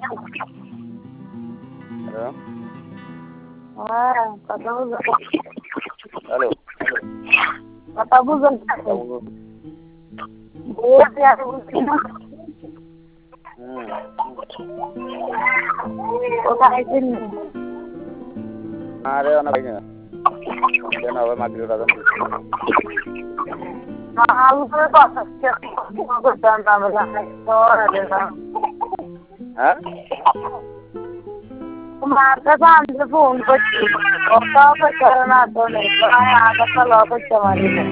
Hello হ্যাঁ, কথা বুঝো। হ্যালো কথা বুঝো না। বলছি আর বুঝছি না। কোথায় ছিলি? আরে অনেক কেন হবে মাগরিব রাজান মাল করে কথা করতাম না বলে হ্যাঁ তোমার কাছে আমি ফোন করছি কথাও করতে না তো নেই আগে লক করতে পারি না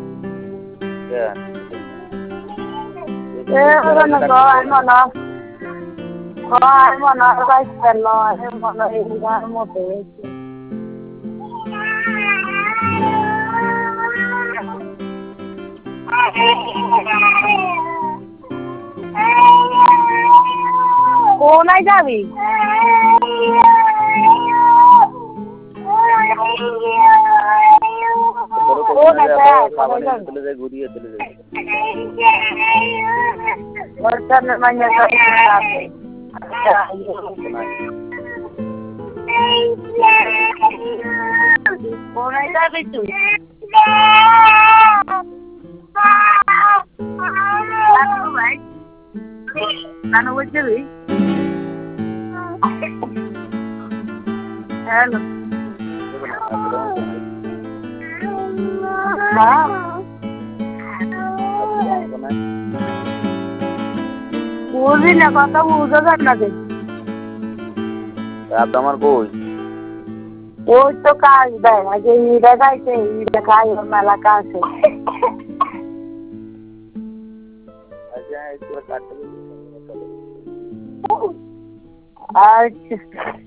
মনে মনে মতো কোনায় যাবি? ঘুরিয়ে চলে যাবে কোনায় যাবি তুই? নানু বলছি হ্যালো বুঝি না কথা বুঝা যান না যে আমার বই ওই তো কাজ দেয় আগে ইটা খাইছে ইটা খাই মেলা কাছে আচ্ছা